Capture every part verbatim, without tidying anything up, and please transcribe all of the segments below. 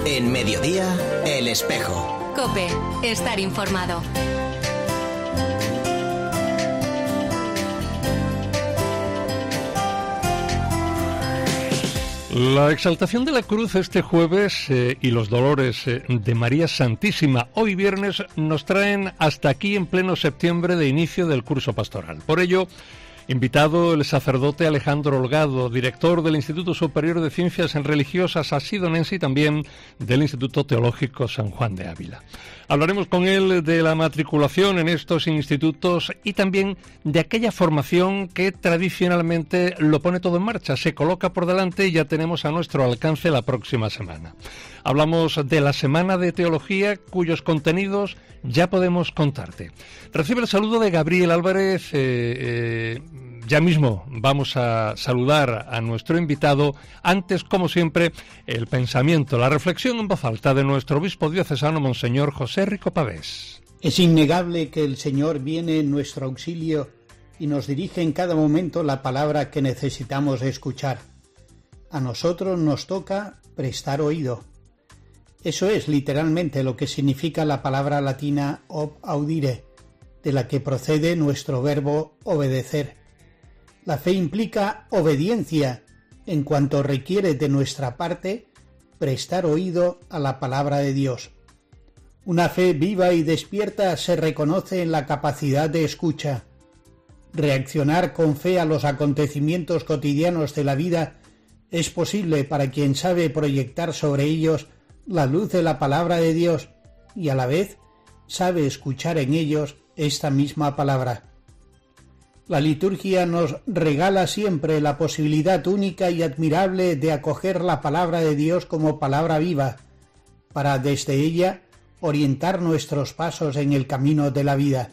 En Mediodía, El Espejo. COPE, estar informado. La exaltación de la cruz este jueves eh, y los dolores eh, de María Santísima hoy viernes nos traen hasta aquí en pleno septiembre de inicio del curso pastoral. Por ello, invitado el sacerdote Alejandro Holgado, director del Instituto Superior de Ciencias Religiosas Asidonense y también del Instituto Teológico San Juan de Ávila. Hablaremos con él de la matriculación en estos institutos y también de aquella formación que tradicionalmente lo pone todo en marcha, se coloca por delante y ya tenemos a nuestro alcance la próxima semana. Hablamos de la Semana de Teología, cuyos contenidos ya podemos contarte. Recibe el saludo de Gabriel Álvarez. Eh, eh, ya mismo vamos a saludar a nuestro invitado. Antes, como siempre, el pensamiento, la reflexión en voz alta de nuestro obispo diocesano, Monseñor José Rico Pavés. Es innegable que el Señor viene en nuestro auxilio y nos dirige en cada momento la palabra que necesitamos escuchar. A nosotros nos toca prestar oído. Eso es literalmente lo que significa la palabra latina ob audire, de la que procede nuestro verbo obedecer. La fe implica obediencia, en cuanto requiere de nuestra parte prestar oído a la palabra de Dios. Una fe viva y despierta se reconoce en la capacidad de escucha. Reaccionar con fe a los acontecimientos cotidianos de la vida es posible para quien sabe proyectar sobre ellos la luz de la palabra de Dios y a la vez sabe escuchar en ellos esta misma palabra. La liturgia nos regala siempre la posibilidad única y admirable de acoger la palabra de Dios como palabra viva, para desde ella orientar nuestros pasos en el camino de la vida.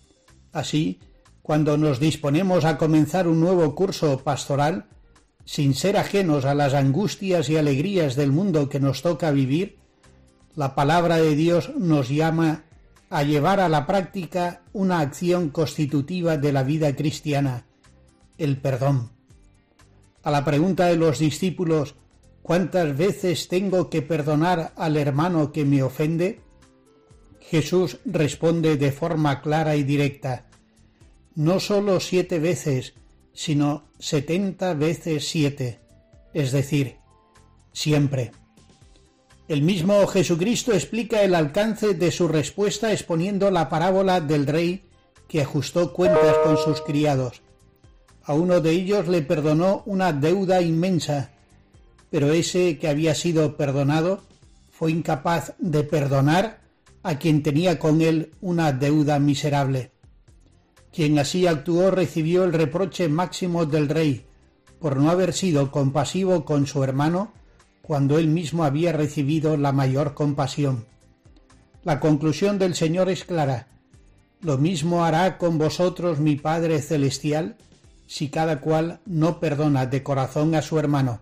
Así, cuando nos disponemos a comenzar un nuevo curso pastoral, sin ser ajenos a las angustias y alegrías del mundo que nos toca vivir, la palabra de Dios nos llama a llevar a la práctica una acción constitutiva de la vida cristiana, el perdón. A la pregunta de los discípulos, ¿cuántas veces tengo que perdonar al hermano que me ofende?, Jesús responde de forma clara y directa: no solo siete veces, sino setenta veces siete, es decir, siempre. El mismo Jesucristo explica el alcance de su respuesta exponiendo la parábola del rey que ajustó cuentas con sus criados. A uno de ellos le perdonó una deuda inmensa, pero ese que había sido perdonado fue incapaz de perdonar a quien tenía con él una deuda miserable. Quien así actuó recibió el reproche máximo del rey por no haber sido compasivo con su hermano cuando él mismo había recibido la mayor compasión. La conclusión del Señor es clara: lo mismo hará con vosotros mi Padre Celestial si cada cual no perdona de corazón a su hermano.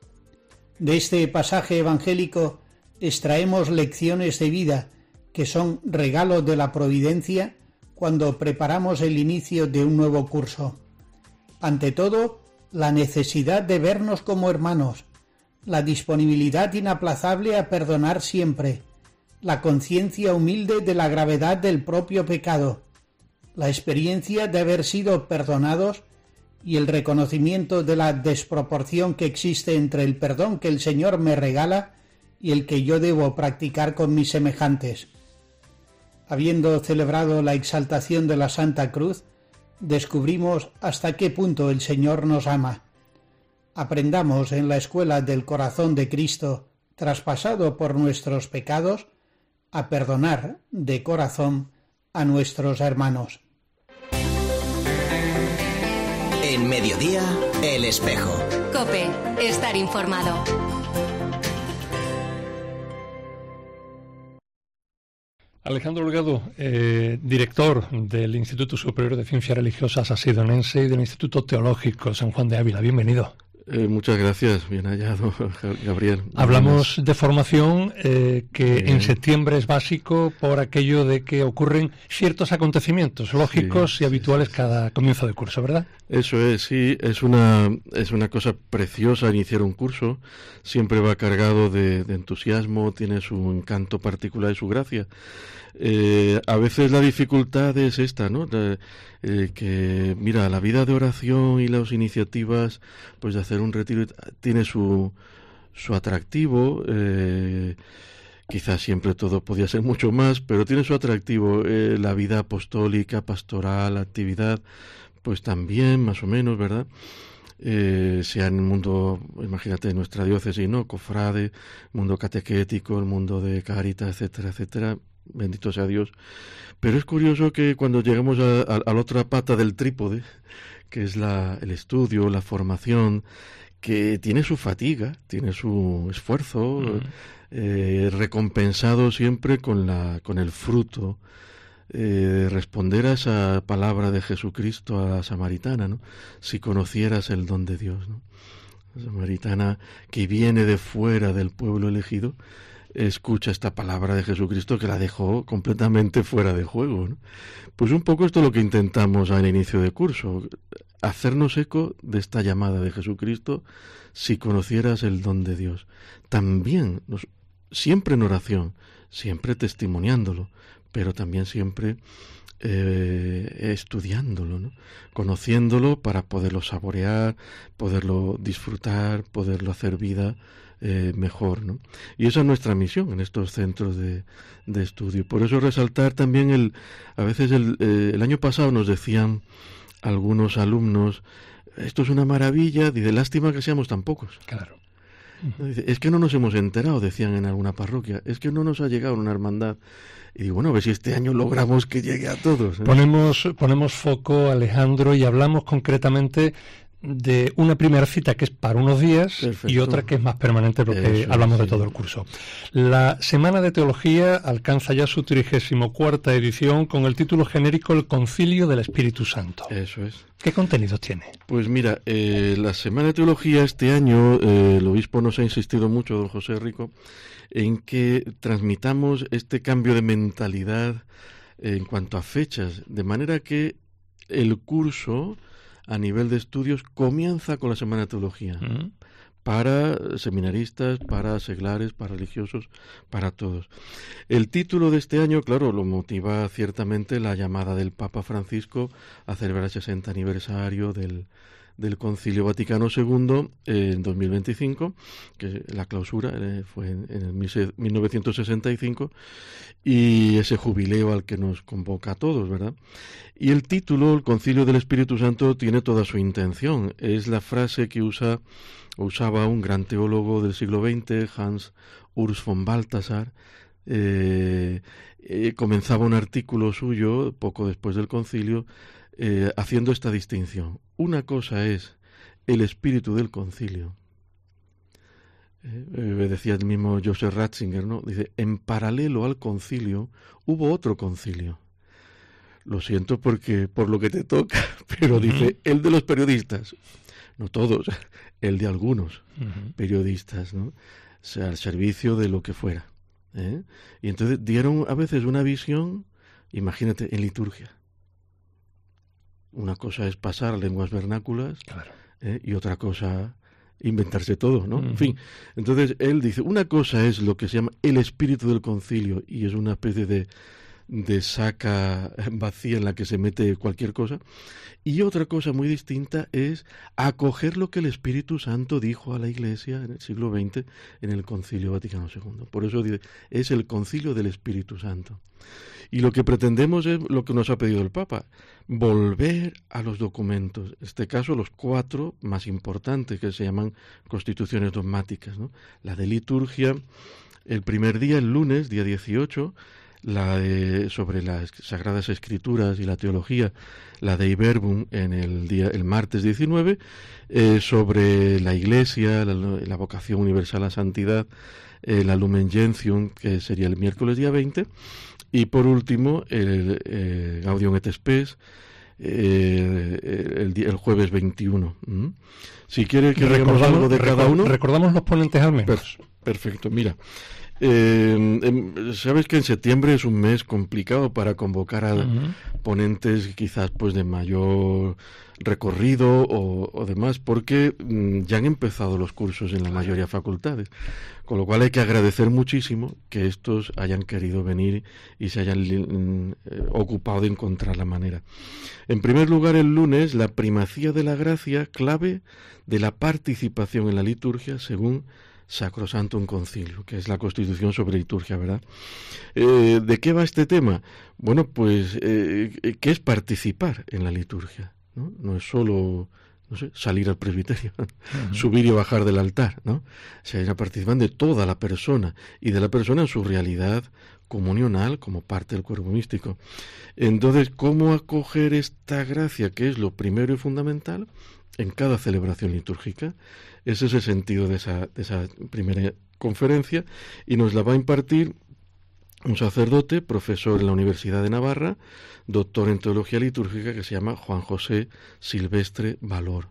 De este pasaje evangélico extraemos lecciones de vida que son regalo de la providencia cuando preparamos el inicio de un nuevo curso. Ante todo, la necesidad de vernos como hermanos, la disponibilidad inaplazable a perdonar siempre, la conciencia humilde de la gravedad del propio pecado, la experiencia de haber sido perdonados y el reconocimiento de la desproporción que existe entre el perdón que el Señor me regala y el que yo debo practicar con mis semejantes. Habiendo celebrado la exaltación de la Santa Cruz, descubrimos hasta qué punto el Señor nos ama. Aprendamos en la escuela del corazón de Cristo, traspasado por nuestros pecados, a perdonar de corazón a nuestros hermanos. En Mediodía, El Espejo. COPE, estar informado. Alejandro Holgado, eh, director del Instituto Superior de Ciencias Religiosas Asidonense y del Instituto Teológico San Juan de Ávila. Bienvenido. Eh, muchas gracias, bien hallado, Gabriel. Hablamos buenas. de formación eh, que Bien. en septiembre es básico por aquello de que ocurren ciertos acontecimientos lógicos sí, y habituales sí, sí. cada comienzo de curso, ¿verdad? Eso es, sí, es una es una cosa preciosa iniciar un curso, siempre va cargado de, de entusiasmo, tiene su encanto particular y su gracia. Eh, a veces la dificultad es esta, ¿no? De, eh, que, mira, la vida de oración y las iniciativas, pues de hacer un retiro, tiene su, su atractivo, eh, quizás siempre todo podía ser mucho más, pero tiene su atractivo, eh, la vida apostólica, pastoral, actividad, pues también, más o menos, ¿verdad? Eh, sea en el mundo, imagínate, nuestra diócesis, ¿no? Cofrade, mundo catequético, el mundo de Cáritas, etcétera, etcétera. Bendito sea Dios. Pero es curioso que cuando llegamos a, a, a la otra pata del trípode, que es la, el estudio, la formación, que tiene su fatiga, tiene su esfuerzo, uh-huh. eh, recompensado siempre con, la, con el fruto, eh, responder a esa palabra de Jesucristo a la samaritana, ¿no? Si conocieras el don de Dios, ¿no? La samaritana que viene de fuera del pueblo elegido, escucha esta palabra de Jesucristo que la dejó completamente fuera de juego, ¿no? Pues un poco esto es lo que intentamos al inicio de curso, hacernos eco de esta llamada de Jesucristo, si conocieras el don de Dios. También, nos, siempre en oración, siempre testimoniándolo, pero también siempre eh, estudiándolo, ¿no? Conociéndolo para poderlo saborear, poderlo disfrutar, poderlo hacer vida Eh, mejor, ¿no? Y esa es nuestra misión en estos centros de, de estudio. Por eso resaltar también el, a veces el, eh, el año pasado nos decían algunos alumnos, esto es una maravilla, dice, lástima que seamos tan pocos. Claro. Dice, es que no nos hemos enterado, decían en alguna parroquia, es que no nos ha llegado una hermandad. Y digo, bueno, a ver si este año logramos que llegue a todos, ¿eh? Ponemos, ponemos foco, Alejandro, y hablamos concretamente de una primera cita que es para unos días. Perfecto. Y otra que es más permanente porque Eso, hablamos sí. de todo el curso. La Semana de Teología alcanza ya su trigésimo cuarta edición con el título genérico El Concilio del Espíritu Santo. Eso es. ¿Qué contenidos tiene? Pues mira, eh, la Semana de Teología este año, eh, el obispo nos ha insistido mucho, don José Rico, en que transmitamos este cambio de mentalidad en cuanto a fechas, de manera que el curso a nivel de estudios comienza con la Semana de Teología, uh-huh. para seminaristas, para seglares, para religiosos, para todos. El título de este año, claro, lo motiva ciertamente la llamada del Papa Francisco a celebrar el sesenta aniversario del, del Concilio Vaticano segundo eh, en dos mil veinticinco, que la clausura eh, fue en, en el mil novecientos sesenta y cinco, y ese jubileo al que nos convoca a todos, ¿verdad? Y el título, el Concilio del Espíritu Santo, tiene toda su intención. Es la frase que usa, usaba un gran teólogo del siglo veinte, Hans Urs von Balthasar. Eh, eh, comenzaba un artículo suyo, poco después del concilio, eh, haciendo esta distinción. Una cosa es el espíritu del concilio. Eh, eh, decía el mismo Joseph Ratzinger, ¿no? Dice, en paralelo al concilio hubo otro concilio. Lo siento porque por lo que te toca, pero uh-huh. dice, el de los periodistas, no todos, el de algunos uh-huh. periodistas, ¿no? O sea, al servicio de lo que fuera, ¿eh? Y entonces dieron a veces una visión, imagínate, en liturgia. Una cosa es pasar lenguas vernáculas, claro. ¿eh? Y otra cosa inventarse todo, ¿no? Uh-huh. En fin, entonces él dice, una cosa es lo que se llama el espíritu del concilio, y es una especie de de saca vacía en la que se mete cualquier cosa, y otra cosa muy distinta es acoger lo que el Espíritu Santo dijo a la Iglesia en el siglo veinte en el Concilio Vaticano segundo. Por eso dice, es el Concilio del Espíritu Santo. Y lo que pretendemos es lo que nos ha pedido el Papa, volver a los documentos, en este caso los cuatro más importantes que se llaman constituciones dogmáticas, ¿no? La de liturgia, el primer día, el lunes, día dieciocho, la de, sobre las Sagradas Escrituras y la teología, la de Iberbum en el día el martes diecinueve, eh, sobre la Iglesia, la, la vocación universal a santidad, eh, la Lumen Gentium, que sería el miércoles día veinte, y por último el eh, Gaudium et Spes, eh, el, el jueves veintiuno. ¿Mm? Si quiere que digamos algo de cada uno... Recordamos los ponentes al menos. Per- perfecto, mira. Eh, eh, sabes que en septiembre es un mes complicado para convocar a uh-huh. ponentes quizás pues de mayor recorrido o, o demás, porque mm, ya han empezado los cursos en la mayoría de facultades, con lo cual hay que agradecer muchísimo que estos hayan querido venir y se hayan mm, eh, ocupado de encontrar la manera. En primer lugar, el lunes, la primacía de la gracia, clave de la participación en la liturgia según Sacrosantum Concilio, que es la Constitución sobre liturgia, ¿verdad? Eh, ¿De qué va este tema? Bueno, pues, eh, ¿qué es participar en la liturgia? ¿No? No es solo, no sé, salir al presbiterio, uh-huh. subir y bajar del altar, ¿no? O sea, es participar de toda la persona, y de la persona en su realidad comunional como parte del cuerpo místico. Entonces, ¿cómo acoger esta gracia, que es lo primero y fundamental en cada celebración litúrgica? Ese es el sentido de esa, de esa primera conferencia, y nos la va a impartir un sacerdote, profesor en la Universidad de Navarra, doctor en teología litúrgica, que se llama Juan José Silvestre Valor.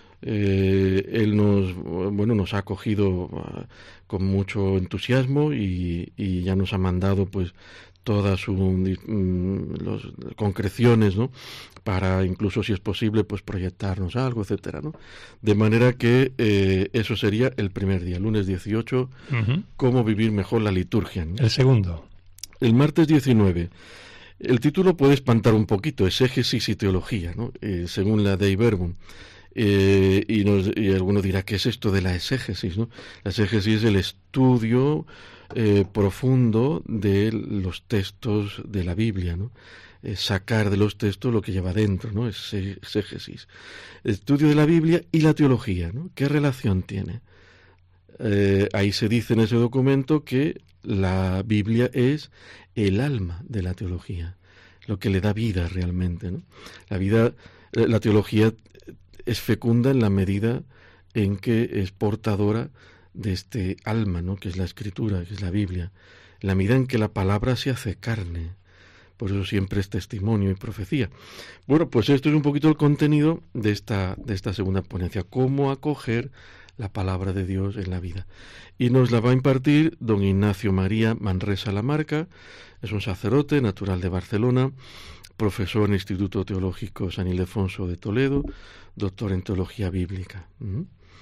Eh, él nos, bueno, nos ha acogido uh, con mucho entusiasmo y, y ya nos ha mandado pues todas sus um, los, concreciones, ¿no? Para incluso, si es posible, pues proyectarnos algo, etcétera, ¿no? De manera que eh, eso sería el primer día, lunes dieciocho, uh-huh. cómo vivir mejor la liturgia, ¿no? El segundo. El martes diecinueve. El título puede espantar un poquito, exégesis y teología, ¿no? Eh, según la Dei Verbum. Eh, y, nos, y alguno dirá, ¿qué es esto de la exégesis, ¿no? La exégesis es el estudio eh, profundo de los textos de la Biblia, ¿no? Eh, sacar de los textos lo que lleva dentro, ¿no? Es exégesis. Estudio de la Biblia y la teología, ¿no? ¿Qué relación tiene? Eh, ahí se dice en ese documento que la Biblia es el alma de la teología, lo que le da vida realmente, ¿no? La vida, la teología es fecunda en la medida en que es portadora de este alma, ¿no? Que es la Escritura, que es la Biblia, en la medida en que la palabra se hace carne. Por eso siempre es testimonio y profecía. Bueno, pues esto es un poquito el contenido de esta, de esta segunda ponencia, cómo acoger la palabra de Dios en la vida. Y nos la va a impartir don Ignacio María Manresa Lamarca, es un sacerdote natural de Barcelona, profesor en el Instituto Teológico San Ildefonso de Toledo, doctor en teología bíblica. ¿Mm?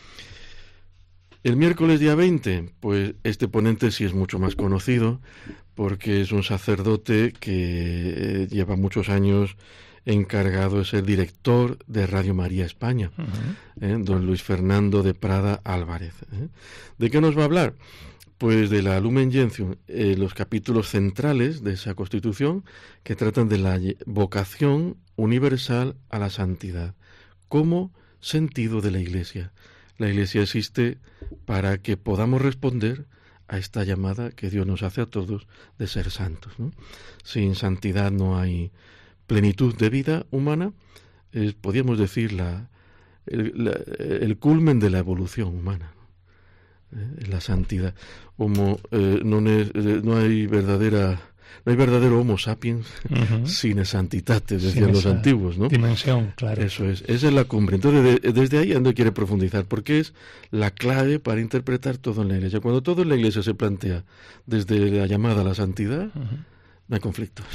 El miércoles día veinte, pues este ponente sí es mucho más conocido, porque es un sacerdote que lleva muchos años encargado de ser director de Radio María España, uh-huh. ¿eh? Don Luis Fernando de Prada Álvarez. ¿eh? ¿De qué nos va a hablar? Pues de la Lumen Gentium, eh, los capítulos centrales de esa Constitución que tratan de la vocación universal a la santidad como sentido de la Iglesia. La Iglesia existe para que podamos responder a esta llamada que Dios nos hace a todos de ser santos, ¿no? Sin santidad no hay plenitud de vida humana, es, podríamos decir, la, el, la, el culmen de la evolución humana, ¿eh? La santidad. Homo, eh, no, es, eh, no hay verdadera, no hay verdadero Homo sapiens uh-huh. sine santitate, decían los antiguos, ¿no? Dimensión, claro. Eso es, esa es la cumbre. Entonces, de, desde ahí Ando quiere profundizar, porque es la clave para interpretar todo en la Iglesia. Cuando todo en la Iglesia se plantea desde la llamada a la santidad, uh-huh. no hay conflictos.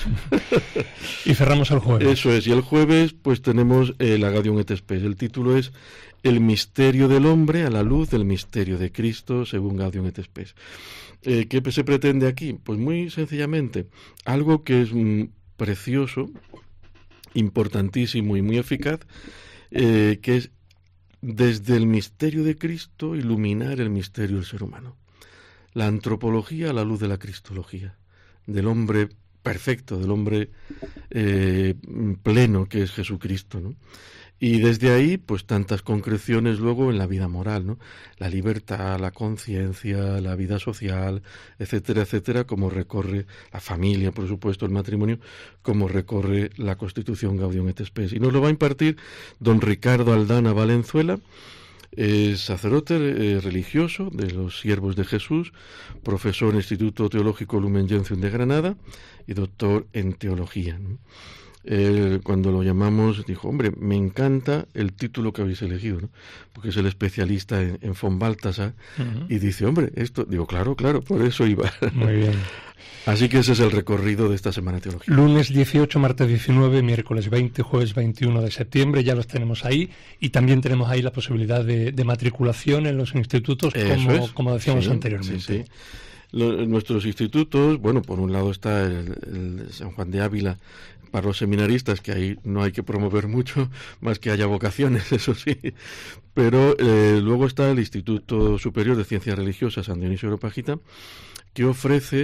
Y cerramos el jueves. Eso es, y el jueves pues tenemos el Agadium et Spes. El título es El misterio del hombre a la luz del misterio de Cristo, según Gaudium et Spes. Eh, ¿Qué se pretende aquí? Pues muy sencillamente, algo que es mm, precioso, importantísimo y muy eficaz, eh, que es desde el misterio de Cristo iluminar el misterio del ser humano. La antropología a la luz de la cristología, del hombre perfecto, del hombre eh, pleno que es Jesucristo, ¿no? Y desde ahí, pues tantas concreciones luego en la vida moral, ¿no? La libertad, la conciencia, la vida social, etcétera, etcétera, como recorre la familia, por supuesto, el matrimonio, como recorre la Constitución Gaudium et Spes. Y nos lo va a impartir don Ricardo Aldana Valenzuela, es sacerdote eh, religioso de los Siervos de Jesús, profesor en el Instituto Teológico Lumen Gentium de Granada y doctor en teología, ¿no? él, cuando lo llamamos, dijo, hombre, me encanta el título que habéis elegido, ¿no? Porque es el especialista en, en von Balthasar, uh-huh. y dice, hombre, esto, digo, claro, claro, por eso iba. Muy bien. Así que ese es el recorrido de esta Semana Teológica. Lunes dieciocho, martes diecinueve, miércoles veinte, jueves veintiuno de septiembre, ya los tenemos ahí, y también tenemos ahí la posibilidad de, de matriculación en los institutos, como, es. como decíamos sí, anteriormente. Sí, sí. Lo, nuestros institutos, bueno, por un lado está el, el San Juan de Ávila, para los seminaristas, que ahí no hay que promover mucho, más que haya vocaciones, eso sí, pero eh, luego está el Instituto Superior de Ciencias Religiosas San Dionisio Areopagita, que ofrece,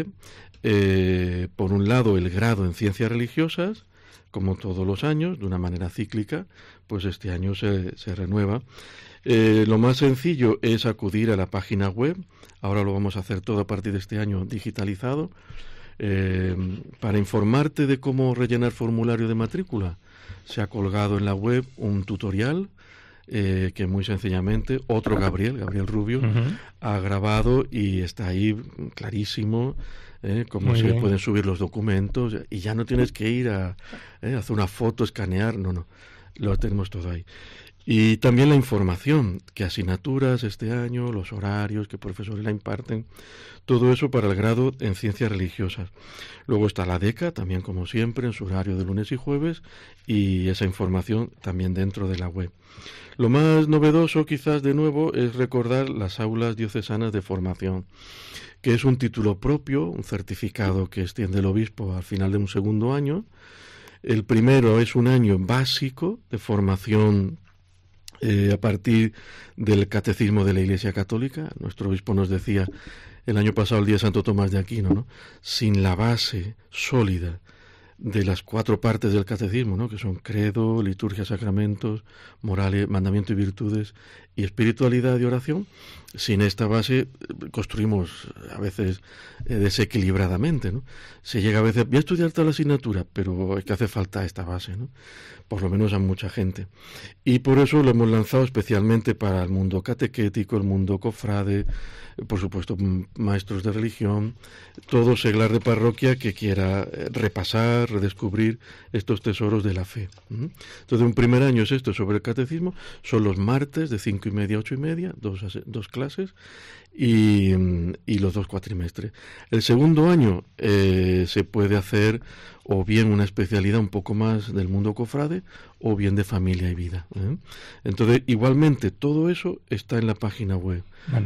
eh, por un lado, el grado en Ciencias Religiosas, como todos los años, de una manera cíclica, pues este año se, se renueva. Eh, lo más sencillo es acudir a la página web, ahora lo vamos a hacer todo a partir de este año digitalizado. Eh, para informarte de cómo rellenar formulario de matrícula, se ha colgado en la web un tutorial eh, que muy sencillamente otro Gabriel, Gabriel Rubio, uh-huh. ha grabado y está ahí clarísimo eh, cómo muy se bien. Pueden subir los documentos y ya no tienes que ir a eh, hacer una foto, escanear, no, no, lo tenemos todo ahí. Y también la información, qué asignaturas este año, los horarios, qué profesores la imparten, todo eso para el grado en Ciencias Religiosas. Luego está la DECA, también como siempre, en su horario de lunes y jueves, y esa información también dentro de la web. Lo más novedoso, quizás de nuevo, es recordar las aulas diocesanas de formación, que es un título propio, un certificado que extiende el obispo al final de un segundo año. El primero es un año básico de formación Eh, a partir del Catecismo de la Iglesia Católica. Nuestro obispo nos decía el año pasado, el día de Santo Tomás de Aquino, ¿no? Sin la base sólida de las cuatro partes del catecismo, ¿no? Que son credo, liturgia, sacramentos, morales, mandamiento y virtudes, y espiritualidad y oración, sin esta base construimos a veces eh, desequilibradamente, ¿no? Se llega a veces, voy a estudiar toda la asignatura, pero es que hace falta esta base, ¿no? Por lo menos a mucha gente. Y por eso lo hemos lanzado especialmente para el mundo catequético, el mundo cofrade, por supuesto maestros de religión, todo seglar de parroquia que quiera repasar, redescubrir estos tesoros de la fe. Entonces, un primer año es esto sobre el catecismo, son los martes de cinco y media a ocho y media, dos, dos clases, y, y los dos cuatrimestres. El segundo año eh, se puede hacer o bien una especialidad un poco más del mundo cofrade, o bien de familia y vida, ¿eh? Entonces, igualmente, todo eso está en la página web,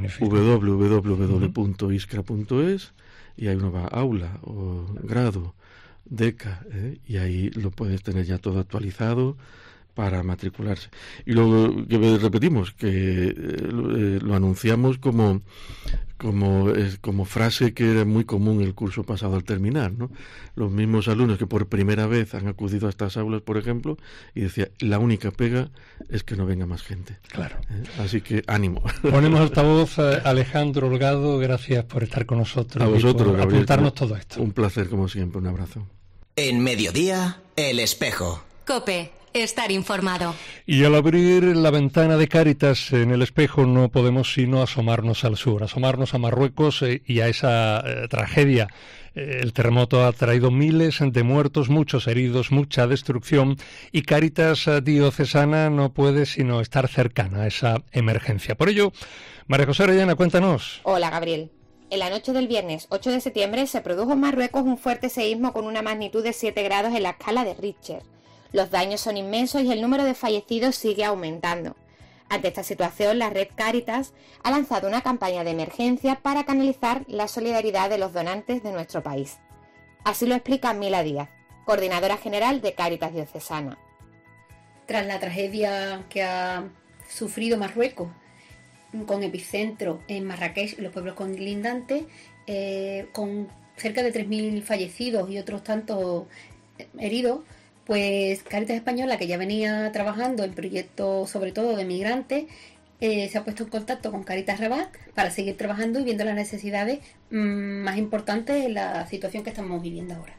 w w w punto iskra punto es, y ahí uno va a aula, o grado, DECA, ¿eh? Y ahí lo puedes tener ya todo actualizado para matricularse. Y luego que repetimos que eh, lo, eh, lo anunciamos como como eh, como frase que era muy común el curso pasado al terminar, ¿no? Los mismos alumnos que por primera vez han acudido a estas aulas, por ejemplo, y decía, la única pega es que no venga más gente. Claro. ¿Eh? Así que ánimo. Ponemos altavoz a Alejandro Holgado, gracias por estar con nosotros. A vosotros, y por Gabriel, apuntarnos todo esto. Un placer como siempre, un abrazo. En Mediodía, El Espejo. COPE. Estar informado. Y al abrir la ventana de Cáritas en El Espejo no podemos sino asomarnos al sur, asomarnos a Marruecos eh, y a esa eh, tragedia. Eh, el terremoto ha traído miles de muertos, muchos heridos, mucha destrucción, y Cáritas Diocesana no puede sino estar cercana a esa emergencia. Por ello, María José Orellana, cuéntanos. Hola, Gabriel. En la noche del viernes ocho de septiembre se produjo en Marruecos un fuerte seísmo con una magnitud de siete grados en la escala de Richter. Los daños son inmensos y el número de fallecidos sigue aumentando. Ante esta situación, la red Cáritas ha lanzado una campaña de emergencia para canalizar la solidaridad de los donantes de nuestro país. Así lo explica Mila Díaz, coordinadora general de Cáritas Diocesana. Tras la tragedia que ha sufrido Marruecos, con epicentro en Marrakech y los pueblos colindantes, eh, con cerca de tres mil fallecidos y otros tantos heridos, pues Cáritas Española, que ya venía trabajando en proyectos sobre todo de migrantes, eh, se ha puesto en contacto con Cáritas Rabat para seguir trabajando y viendo las necesidades mmm, más importantes en la situación que estamos viviendo ahora.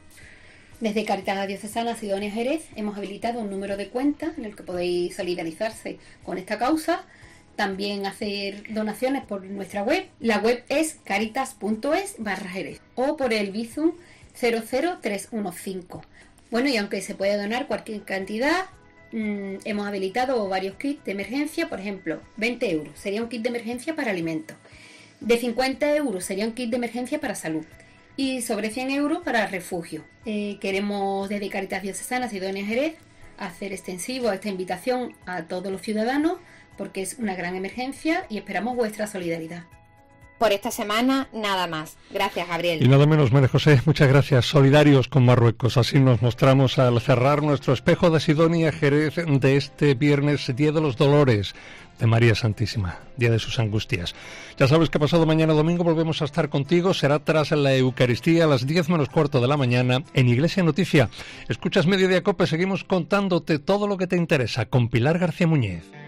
Desde Cáritas Diocesana Sidonia Jerez hemos habilitado un número de cuenta en el que podéis solidarizarse con esta causa, también hacer donaciones por nuestra web. La web es caritas punto es barra Jerez o por el Bizum cero cero tres uno cinco. Bueno, y aunque se puede donar cualquier cantidad, mmm, hemos habilitado varios kits de emergencia. Por ejemplo, veinte euros sería un kit de emergencia para alimentos, de cincuenta euros sería un kit de emergencia para salud y sobre cien euros para refugio. Eh, queremos desde Cáritas Diocesana Sidonia Jerez hacer extensivo esta invitación a todos los ciudadanos porque es una gran emergencia y esperamos vuestra solidaridad. Por esta semana, nada más. Gracias, Gabriel. Y nada menos, María José, muchas gracias. Solidarios con Marruecos. Así nos mostramos al cerrar nuestro espejo de Sidonia Jerez de este viernes, Día de los Dolores de María Santísima, Día de sus Angustias. Ya sabes que pasado mañana domingo volvemos a estar contigo. Será tras la Eucaristía a las diez menos cuarto de la mañana en Iglesia Noticia. Escuchas Mediodía Cope, seguimos contándote todo lo que te interesa con Pilar García Muñez.